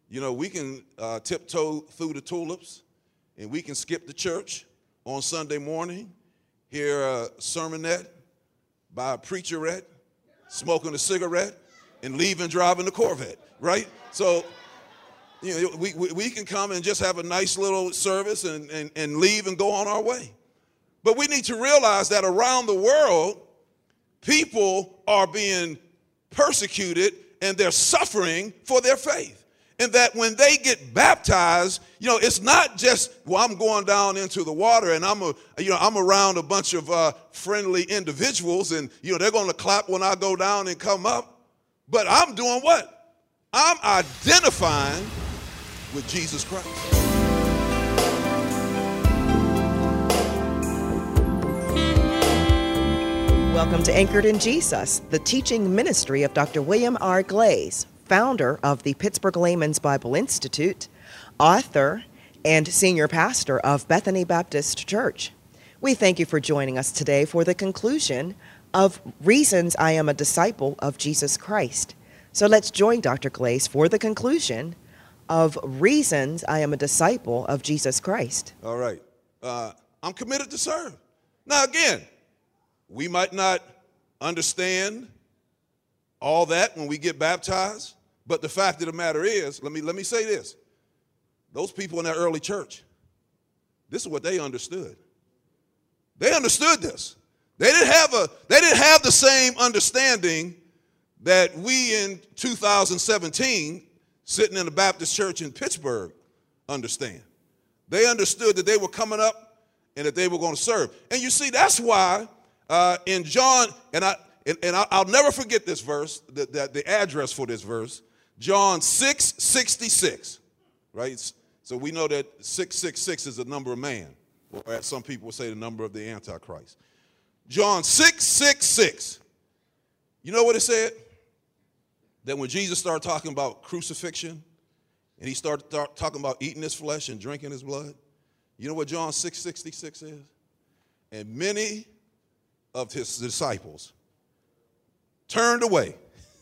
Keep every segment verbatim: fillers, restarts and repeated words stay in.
You know, we can uh, tiptoe through the tulips, and we can skip the church on Sunday morning, hear a sermonette by a preacherette, smoking a cigarette, and leaving driving the Corvette, right? So, you know, we, we, we can come and just have a nice little service and, and, and leave and go on our way. But we need to realize that around the world, people are being persecuted and they're suffering for their faith. And that when they get baptized, you know, it's not just, well, I'm going down into the water and I'm a, you know, I'm around a bunch of uh, friendly individuals and, you know, they're going to clap when I go down and come up. But I'm doing what? I'm identifying with Jesus Christ. Welcome to Anchored in Jesus, the teaching ministry of Doctor William R. Glaze, founder of the Pittsburgh Layman's Bible Institute, author, and senior pastor of Bethany Baptist Church. We thank you for joining us today for the conclusion of Reasons I Am a Disciple of Jesus Christ. So let's join Doctor Glaze for the conclusion of Reasons I Am a Disciple of Jesus Christ. All right. Uh, I'm committed to serve. Now, again, we might not understand all that when we get baptized, but the fact of the matter is, let me, let me say this. Those people in that early church, this is what they understood. They understood this. They didn't have a, they didn't have the same understanding that we in two thousand seventeen, sitting in the Baptist church in Pittsburgh, understand. They understood that they were coming up and that they were going to serve. And you see, that's why uh, in John, and, I, and, and I'll never forget this verse, the, the, the address for this verse, John six sixty-six, right? So we know that six six six is the number of man, or as some people will say, the number of the Antichrist. John six six six. You know what it said? That when Jesus started talking about crucifixion, and he started th- talking about eating his flesh and drinking his blood, you know what John six sixty-six is? And many of his disciples turned away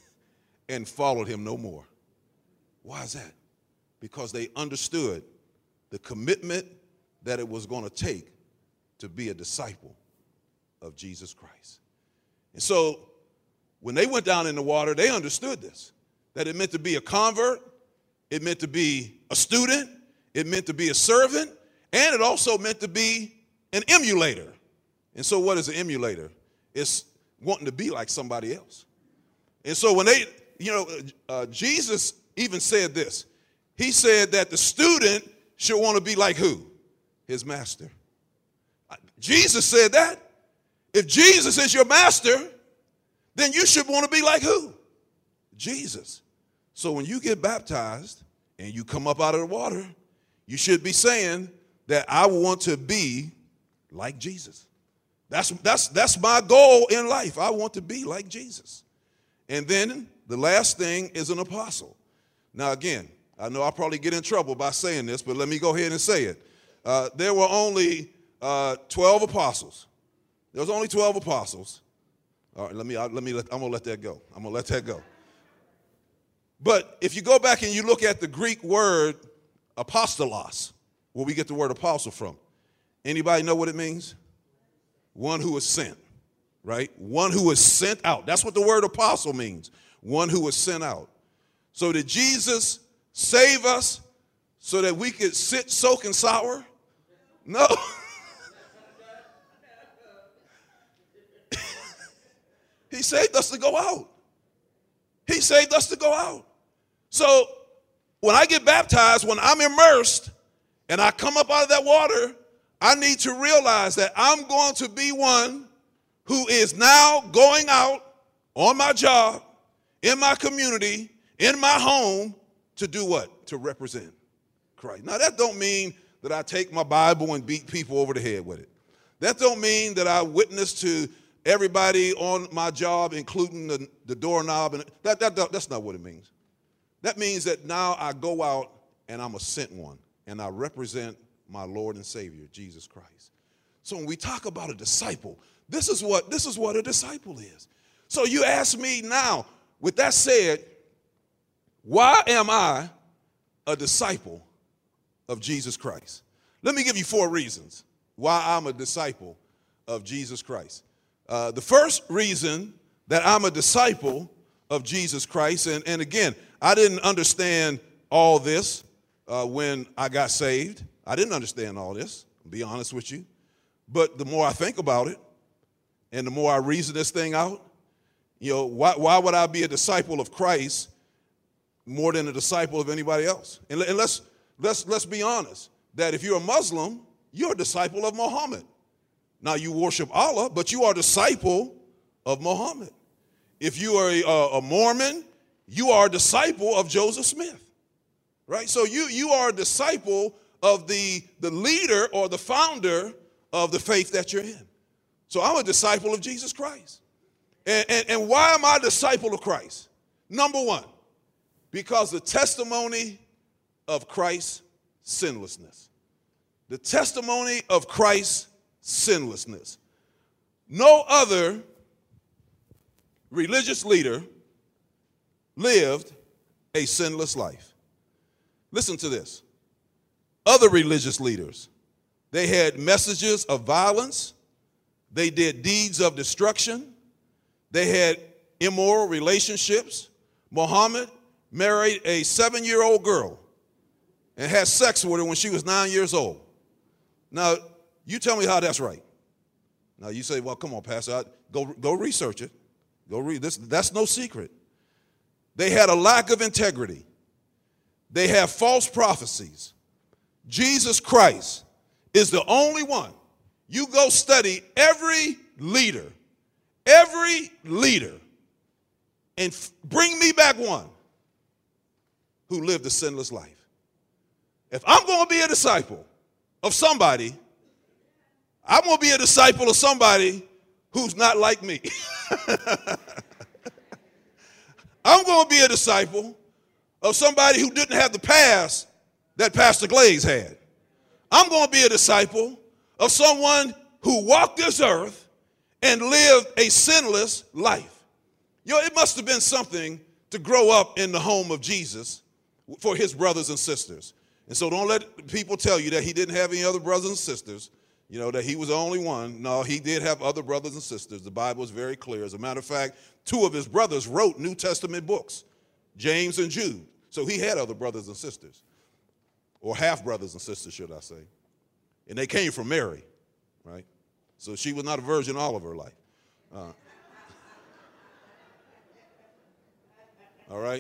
and followed him no more. Why is that? Because they understood the commitment that it was going to take to be a disciple of Jesus Christ. And so when they went down in the water, they understood this, that it meant to be a convert, it meant to be a student, it meant to be a servant, and it also meant to be an emulator. And so what is an emulator? It's wanting to be like somebody else. And so when they, you know, uh, Jesus even said this. He said that the student should want to be like who? His master. Jesus said that. If Jesus is your master, then you should want to be like who? Jesus. So when you get baptized and you come up out of the water, you should be saying that I want to be like Jesus. That's, that's, that's my goal in life. I want to be like Jesus. And then the last thing is an apostle. Now, again, I know I'll probably get in trouble by saying this, but let me go ahead and say it. Uh, there were only uh, twelve apostles. There was only twelve apostles. All right, let me, let me, let, I'm going to let that go. I'm going to let that go. But if you go back and you look at the Greek word apostolos, where we get the word apostle from, anybody know what it means? One who is sent, right? One who is sent out. That's what the word apostle means. One who is sent out. So did Jesus save us so that we could sit, soak, and sour? No. He saved us to go out. He saved us to go out. So when I get baptized, when I'm immersed and I come up out of that water, I need to realize that I'm going to be one who is now going out on my job, in my community, in my home, to do what? To represent Christ. Now, that don't mean that I take my Bible and beat people over the head with it. That don't mean that I witness to everybody on my job, including the, the doorknob. And that, that, that, that's not what it means. That means that now I go out and I'm a sent one, and I represent my Lord and Savior, Jesus Christ. So when we talk about a disciple, this is what, this is what a disciple is. So you ask me now, with that said, why am I a disciple of Jesus Christ? Let me give you four reasons why I'm a disciple of Jesus Christ. Uh, the first reason that I'm a disciple of Jesus Christ, and, and again, I didn't understand all this uh, when I got saved. I didn't understand all this, to be honest with you. But the more I think about it, and the more I reason this thing out, you know, why, why would I be a disciple of Christ more than a disciple of anybody else? And, and let's, let's, let's be honest, that if you're a Muslim, you're a disciple of Muhammad. Now, you worship Allah, but you are a disciple of Muhammad. If you are a, a Mormon, you are a disciple of Joseph Smith, right? So you, you are a disciple of the, the leader or the founder of the faith that you're in. So I'm a disciple of Jesus Christ. And, and, and why am I a disciple of Christ? Number one, because the testimony of Christ's sinlessness. The testimony of Christ's sinlessness. No other religious leader lived a sinless life. Listen to this. Other religious leaders, they had messages of violence. They did deeds of destruction. They had immoral relationships. Muhammad married a seven-year-old girl and had sex with her when she was nine years old. Now, you tell me how that's right. Now, you say, well, come on, Pastor, I, go, go research it. Go read this. That's no secret. They had a lack of integrity. They have false prophecies. Jesus Christ is the only one. You go study every leader, every leader, and f- bring me back one who lived a sinless life. If I'm going to be a disciple of somebody, I'm going to be a disciple of somebody who's not like me. I'm going to be a disciple of somebody who didn't have the past that Pastor Glaze had. I'm going to be a disciple of someone who walked this earth and lived a sinless life. You know, it must have been something to grow up in the home of Jesus for his brothers and sisters. And so don't let people tell you that he didn't have any other brothers and sisters, you know, that he was the only one. No, he did have other brothers and sisters. The Bible is very clear. As a matter of fact, two of his brothers wrote New Testament books, James and Jude. So he had other brothers and sisters, or half brothers and sisters, should I say. And they came from Mary, right? So she was not a virgin all of her life. Uh, all right?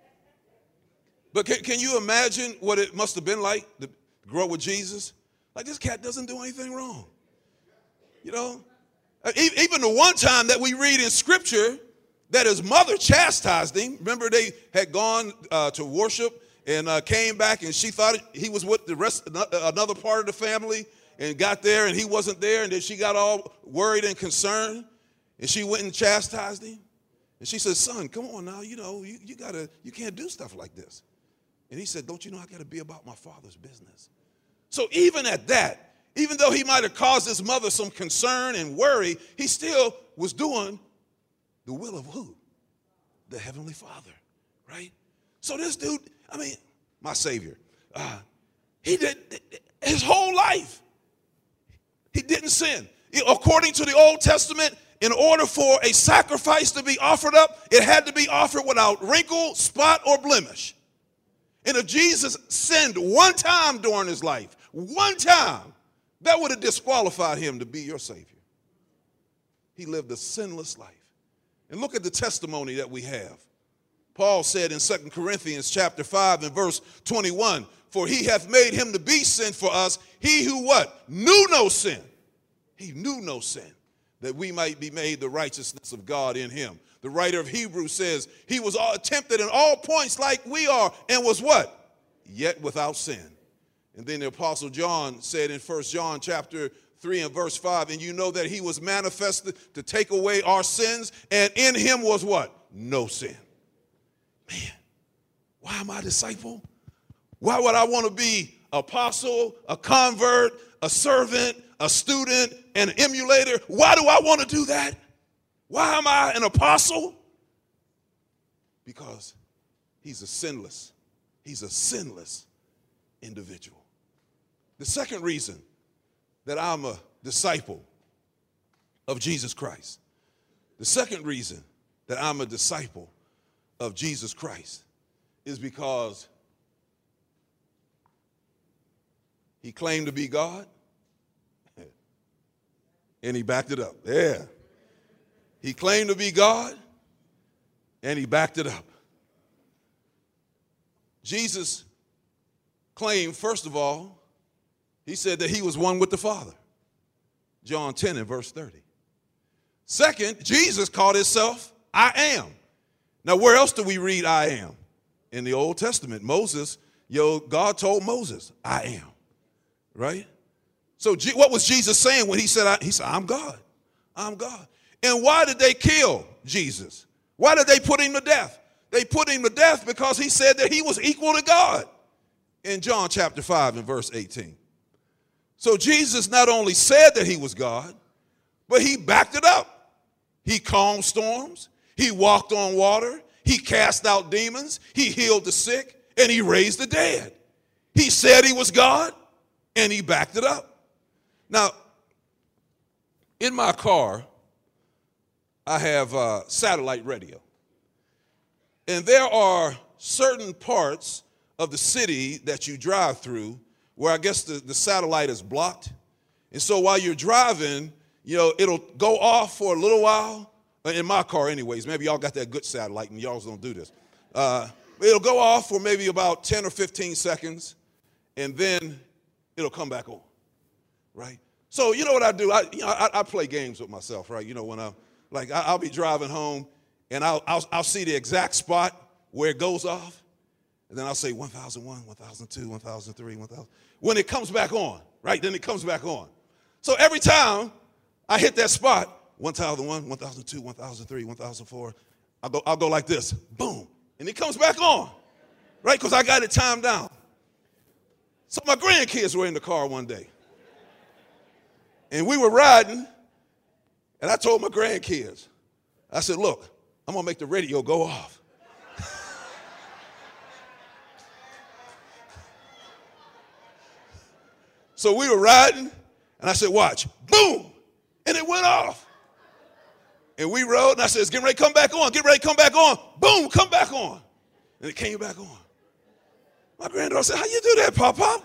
But can, can you imagine what it must have been like to grow up with Jesus? Like, this cat doesn't do anything wrong. You know? Even the one time that we read in Scripture that his mother chastised him. Remember, they had gone uh, to worship and uh, came back, and she thought he was with the rest, another part of the family, and got there, and he wasn't there, and then she got all worried and concerned, and she went and chastised him. And she said, son, come on now, you know, you, you gotta, you can't do stuff like this. And he said, don't you know I got to be about my Father's business? So even at that, even though he might have caused his mother some concern and worry, he still was doing the will of who? The Heavenly Father, right? So this dude, I mean, my Savior, uh, he did his whole life. He didn't sin. According to the Old Testament, in order for a sacrifice to be offered up, it had to be offered without wrinkle, spot, or blemish. And if Jesus sinned one time during his life, one time, that would have disqualified him to be your Savior. He lived a sinless life. And look at the testimony that we have. Paul said in Second Corinthians chapter five and verse twenty-one, for he hath made him to be sin for us, he who what? Knew no sin. He knew no sin, that we might be made the righteousness of God in him. The writer of Hebrews says he was all tempted in all points like we are, and was what? Yet without sin. And then the Apostle John said in First John chapter three and verse five, and you know that he was manifested to take away our sins, and in him was what? No sin. Man, why am I a disciple? Why would I want to be apostle, a convert, a servant, a student, and an emulator? Why do I want to do that? Why am I an apostle? Because he's a sinless. He's a sinless individual. The second reason that I'm a disciple of Jesus Christ, the second reason that I'm a disciple of Jesus Christ is because he claimed to be God and he backed it up. Yeah. He claimed to be God and he backed it up. Jesus claimed, first of all, he said that he was one with the Father. John ten and verse thirty. Second, Jesus called himself, I am. Now, where else do we read I am? In the Old Testament. Moses, yo, God told Moses, I am. Right? So G- what was Jesus saying when he said, I, he said, I'm God. I'm God. And why did they kill Jesus? Why did they put him to death? They put him to death because he said that he was equal to God in John chapter five and verse eighteen. So Jesus not only said that he was God, but he backed it up. He calmed storms. He walked on water. He cast out demons. He healed the sick, and he raised the dead. He said he was God, and he backed it up. Now, in my car, I have uh, satellite radio. And there are certain parts of the city that you drive through where I guess the, the satellite is blocked. And so while you're driving, you know, it'll go off for a little while. In my car anyways, maybe y'all got that good satellite and y'all don't do this. Uh, it'll go off for maybe about ten or fifteen seconds, and then it'll come back on, right? So you know what I do? I, you know, I, I play games with myself, right? You know, when I'm, like, I, I'll be driving home, and I'll, I'll, I'll see the exact spot where it goes off, and then I'll say one thousand one, one thousand two, one thousand three, one thousand. When it comes back on, right? Then it comes back on. So every time I hit that spot, one thousand one, one thousand two, one thousand three, one thousand four. I'll go, I'll go like this, boom, and it comes back on, right? Because I got it timed down. So my grandkids were in the car one day, and we were riding, and I told my grandkids, I said, look, I'm going to make the radio go off. So we were riding, and I said, watch, boom, and it went off. And we rode, and I said, it's getting ready to come back on. Get ready to come back on. Boom, come back on. And it came back on. My granddaughter said, how you do that, Pop Pop?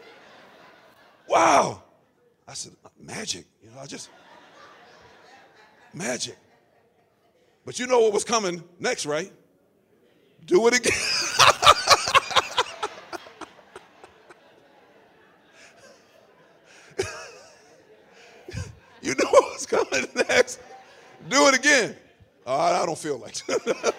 Wow. I said, magic. You know, I just, magic. But you know what was coming next, right? Do it again. You know what was coming next? Do it again. Oh, I don't feel like it.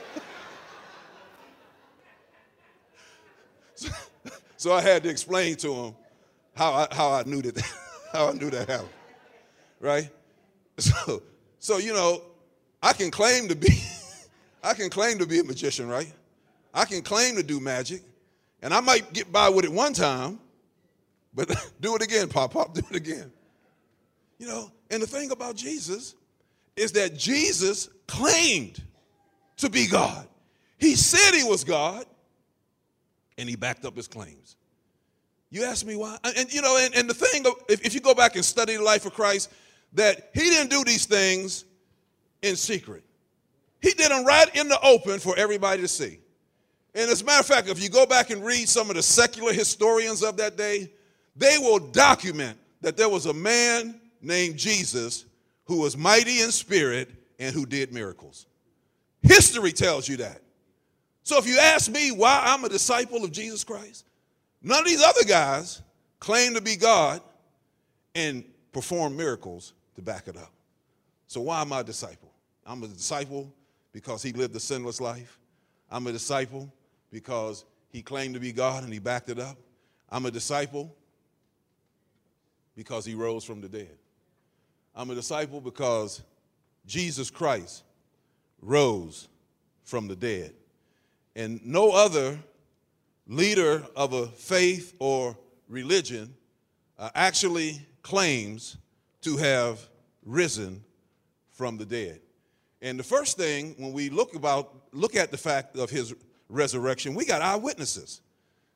so, so I had to explain to him how I, how I knew that how I knew that happened, right? So, so you know, I can claim to be I can claim to be a magician, right? I can claim to do magic, and I might get by with it one time, but do it again, Pop Pop, do it again. You know, and the thing about Jesus is that Jesus claimed to be God. He said he was God, and he backed up his claims. You ask me why? And, and you know, and, and the thing, if, if you go back and study the life of Christ, that he didn't do these things in secret. He did them right in the open for everybody to see. And as a matter of fact, if you go back and read some of the secular historians of that day, they will document that there was a man named Jesus who was mighty in spirit and who did miracles. History tells you that. So if you ask me why I'm a disciple of Jesus Christ, none of these other guys claim to be God and perform miracles to back it up. So why am I a disciple? I'm a disciple because he lived a sinless life. I'm a disciple because he claimed to be God and he backed it up. I'm a disciple because he rose from the dead. I'm a disciple because Jesus Christ rose from the dead. And no other leader of a faith or religion uh, actually claims to have risen from the dead. And the first thing, when we look about look at the fact of his resurrection, we got eyewitnesses.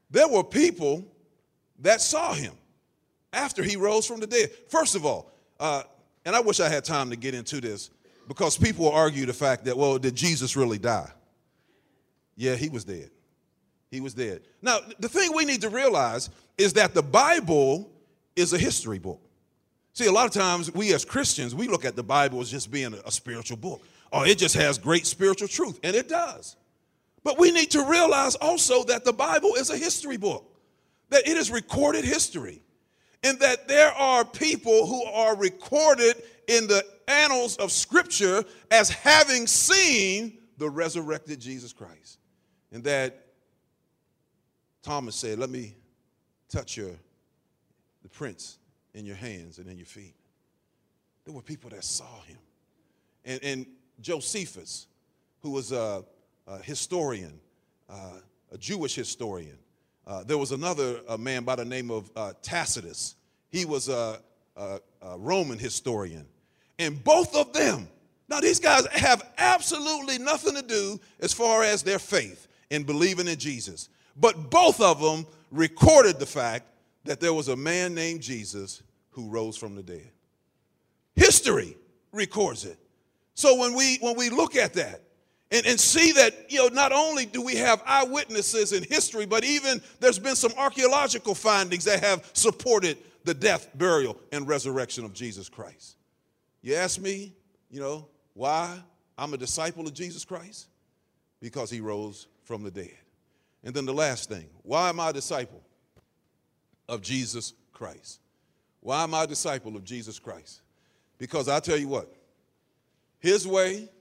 there were people that saw him after he rose from the dead. First of all, uh, and I wish I had time to get into this, because people will argue the fact that, well, did Jesus really die? Yeah, he was dead. He was dead. Now, the thing we need to realize is that the Bible is a history book. See, a lot of times we as Christians, we look at the Bible as just being a, a spiritual book. Oh, it just has great spiritual truth, and it does. But we need to realize also that the Bible is a history book, that it is recorded history, and that there are people who are recorded in the annals of Scripture as having seen the resurrected Jesus Christ. And that Thomas said, let me touch your the prints in your hands and in your feet. There were people that saw him. And, and Josephus, who was a, a historian, uh, a Jewish historian. Uh, there was another uh, man by the name of uh, Tacitus. He was a, a, a Roman historian. And both of them, now these guys have absolutely nothing to do as far as their faith in believing in Jesus. But both of them recorded the fact that there was a man named Jesus who rose from the dead. History records it. So when we when we look at that and, and see that, you know, not only do we have eyewitnesses in history, but even there's been some archaeological findings that have supported the death, burial, and resurrection of Jesus Christ. You ask me, you know, why I'm a disciple of Jesus Christ? Because he rose from the dead. And then the last thing, why am I a disciple of Jesus Christ? Why am I a disciple of Jesus Christ? Because I tell you what, his way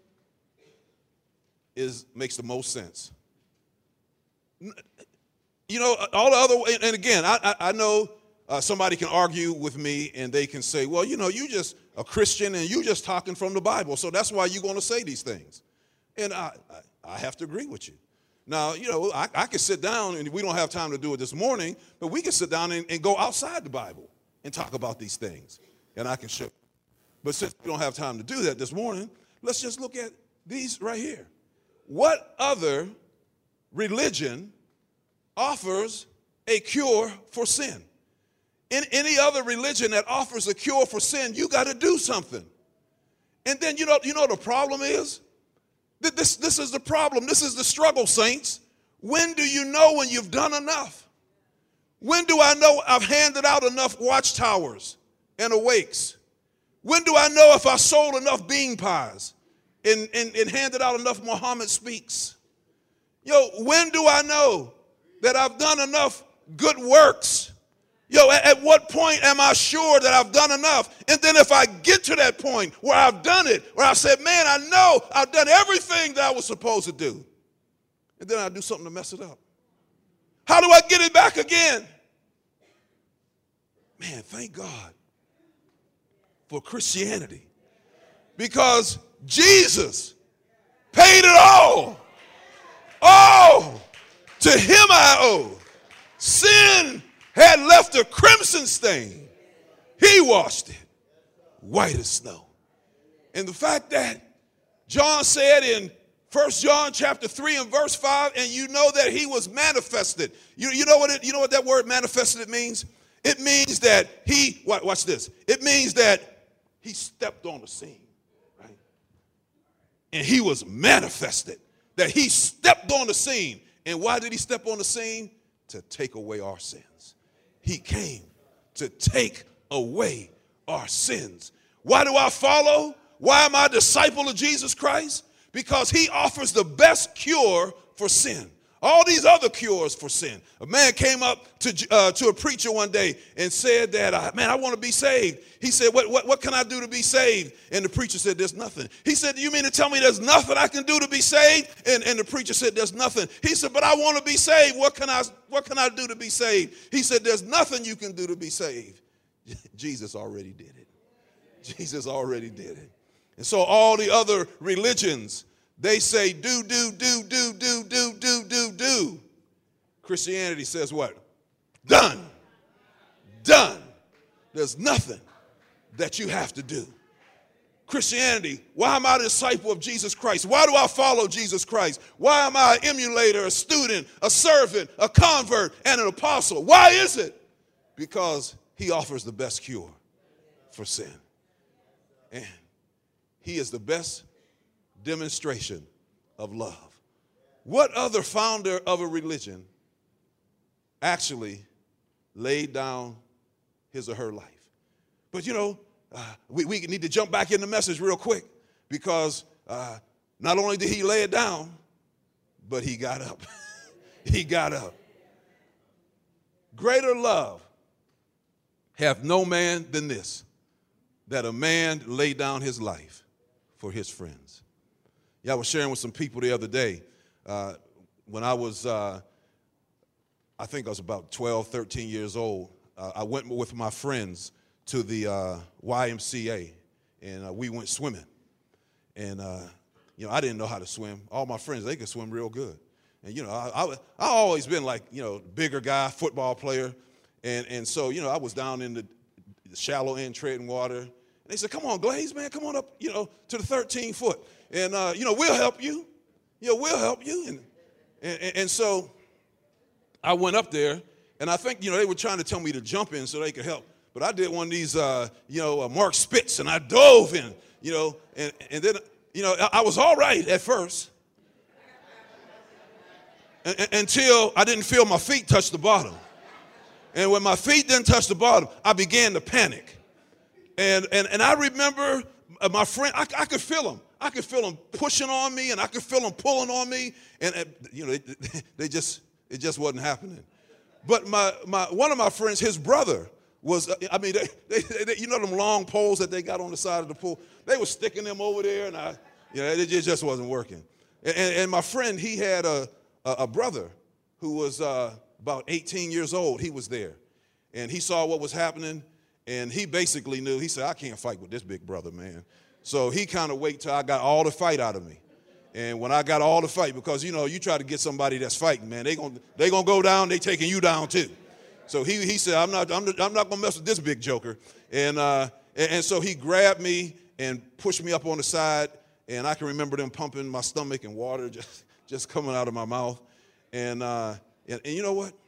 is makes the most sense. You know, all the other, and again, I, I, I know uh, somebody can argue with me and they can say, well, you know, you just a Christian and you just talking from the Bible, so that's why you're going to say these things. And I, I, I have to agree with you. Now, you know, I, I could sit down, and we don't have time to do it this morning, but we can sit down and, and go outside the Bible and talk about these things, and I can show you. But since we don't have time to do that this morning, let's just look at these right here. What other religion offers a cure for sin? In any other religion that offers a cure for sin, you got to do something. And then, you know, you know what the problem is? This, this is the problem. This is the struggle, saints. When do you know when you've done enough? When do I know I've handed out enough watchtowers and awakes? When do I know if I sold enough bean pies and, and, and handed out enough Muhammad Speaks? Yo, when do I know that I've done enough good works? Yo, at, at what point am I sure that I've done enough? And then if I get to that point where I've done it, where I said, man, I know I've done everything that I was supposed to do, and then I do something to mess it up. How do I get it back again? Man, thank God for Christianity, because Jesus paid it all. Oh, to him I owe. Sin had left a crimson stain. He washed it white as snow. And the fact that John said in First John chapter three and verse five, and you know that he was manifested. You, you know what it, you know what that word manifested means? It means that he, watch this. It means that he stepped on the scene, right? And he was manifested. That he stepped on the scene. And why did he step on the scene? To take away our sins. He came to take away our sins. Why do I follow? Why am I a disciple of Jesus Christ? Because he offers the best cure for sin. All these other cures for sin. A man came up to, uh, to a preacher one day and said that, uh, man, I want to be saved. He said, what, what, what can I do to be saved? And the preacher said, there's nothing. He said, do you mean to tell me there's nothing I can do to be saved? And, and the preacher said, there's nothing. He said, but I want to be saved. What can I, what can I do to be saved? He said, there's nothing you can do to be saved. Jesus already did it. Jesus already did it. And so all the other religions, they say do, do, do, do, do, do, do, do, do. Christianity says what? Done. Done. There's nothing that you have to do. Christianity? Why am I a disciple of Jesus Christ? Why do I follow Jesus Christ? Why am I an emulator, a student, a servant, a convert, and an apostle? Why is it? Because he offers the best cure for sin. And he is the best demonstration of love. What other founder of a religion actually laid down his or her life? But you know, uh, we, we need to jump back in the message real quick, because uh, not only did he lay it down, but he got up. He got up. Greater love hath no man than this, that a man lay down his life for his friends. Yeah, I was sharing with some people the other day. Uh, when I was, uh, I think I was about twelve, thirteen years old, uh, I went with my friends to the uh, Y M C A, and uh, we went swimming. And, uh, you know, I didn't know how to swim. All my friends, they could swim real good. And, you know, I, I, I always been like, you know, bigger guy, football player. And, and so, you know, I was down in the, the shallow end treading water. And they said, come on, Glaze, man, come on up, you know, to the thirteen foot. And, uh, you know, we'll help you. You know, we'll help you. And, and, and so I went up there, and I think, you know, they were trying to tell me to jump in so they could help. But I did one of these, uh, you know, uh, Mark Spitz, and I dove in, you know, and, and then, you know, I, I was all right at first and, and, until I didn't feel my feet touch the bottom. And when my feet didn't touch the bottom, I began to panic. And and, and I remember my friend, I, I could feel them. I could feel them pushing on me, and I could feel them pulling on me. And, and you know, they, they just, it just wasn't happening. But my, my one of my friends, his brother, was, I mean, they, they, they, you know them long poles that they got on the side of the pool? They were sticking them over there, and I, you know, it just wasn't working. And, and my friend, he had a, a, a brother who was uh, about eighteen years old. He was there, and he saw what was happening, and he basically knew. He said, I can't fight with this big brother, man. So he kind of waited till I got all the fight out of me. And when I got all the fight, because, you know, you try to get somebody that's fighting, man, they gonna, they gonna go down, they taking you down too. So he he said, I'm not I'm, I'm not gonna mess with this big joker, and uh, and, and so he grabbed me and pushed me up on the side, and I can remember them pumping my stomach and water just just coming out of my mouth, and uh, and, and you know what?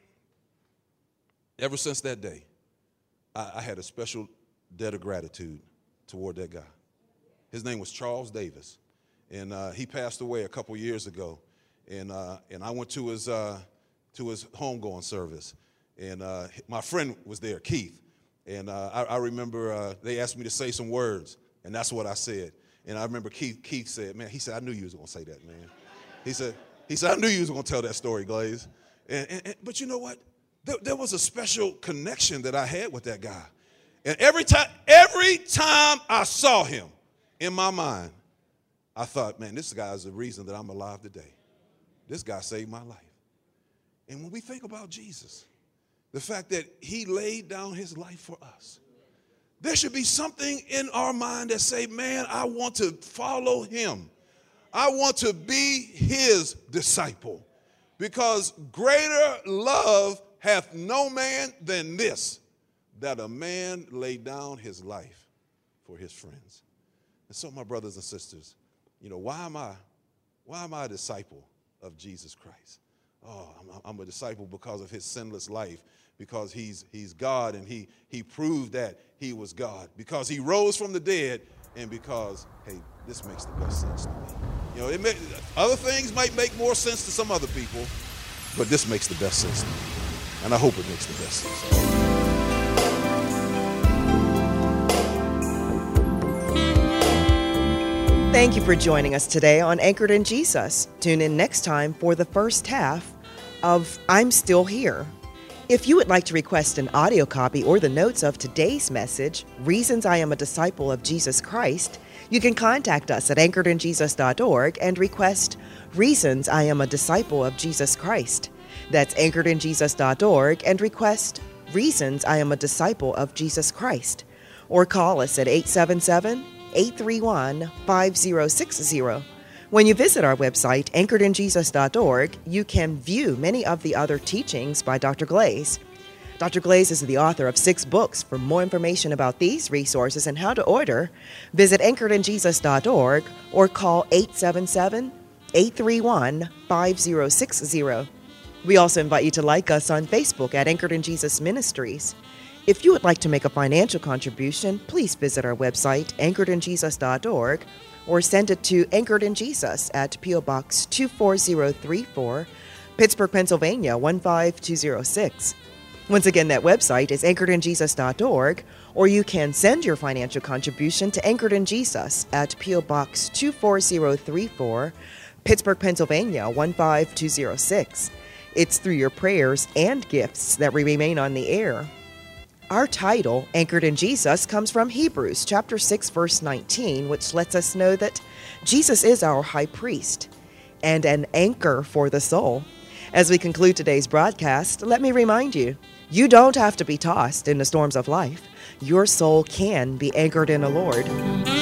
Ever since that day, I, I had a special debt of gratitude toward that guy. His name was Charles Davis, and uh, he passed away a couple years ago, and uh, and I went to his uh, to his homegoing service. And uh, my friend was there, Keith. And uh, I, I remember uh, they asked me to say some words, and that's what I said. And I remember Keith, Keith said, man, he said, I knew you was going to say that, man. He said, he said, I knew you was going to tell that story, Glaze. And, and, and, but you know what? There, there was a special connection that I had with that guy. And every time, every time I saw him in my mind, I thought, man, this guy is the reason that I'm alive today. This guy saved my life. And when we think about Jesus, the fact that he laid down his life for us, there should be something in our mind that say, man, I want to follow him. I want to be his disciple, because greater love hath no man than this, that a man lay down his life for his friends. And so, my brothers and sisters, you know, why am I, why am I a disciple of Jesus Christ? Oh, I'm, I'm a disciple because of his sinless life, because he's he's God, and he he proved that he was God, because he rose from the dead, and because, hey, this makes the best sense to me. You know, it may, other things might make more sense to some other people, but this makes the best sense to me, and I hope it makes the best sense to me. Thank you for joining us today on Anchored in Jesus. Tune in next time for the first half of I'm Still Here. If you would like to request an audio copy or the notes of today's message, Reasons I Am a Disciple of Jesus Christ, you can contact us at anchored in jesus dot org and request Reasons I Am a Disciple of Jesus Christ. That's anchored in jesus dot org and request Reasons I Am a Disciple of Jesus Christ. Or call us at eight seven seven, eight three one, five zero six zero. When you visit our website, anchored in jesus dot org, you can view many of the other teachings by Doctor Glaze. Doctor Glaze is the author of six books. For more information about these resources and how to order, visit anchored in jesus dot org or call eight seven seven, eight three one, five zero six zero. We also invite you to like us on Facebook at Anchored in Jesus Ministries. If you would like to make a financial contribution, please visit our website, anchored in jesus dot org, or send it to Anchored in Jesus at P O Box two four zero three four, Pittsburgh, Pennsylvania one five two zero six. Once again, that website is anchored in jesus dot org, or you can send your financial contribution to Anchored in Jesus at P O Box two four zero three four, Pittsburgh, Pennsylvania one five two zero six. It's through your prayers and gifts that we remain on the air. Our title, Anchored in Jesus, comes from Hebrews chapter six, verse nineteen, which lets us know that Jesus is our high priest and an anchor for the soul. As we conclude today's broadcast, let me remind you, you don't have to be tossed in the storms of life. Your soul can be anchored in the Lord.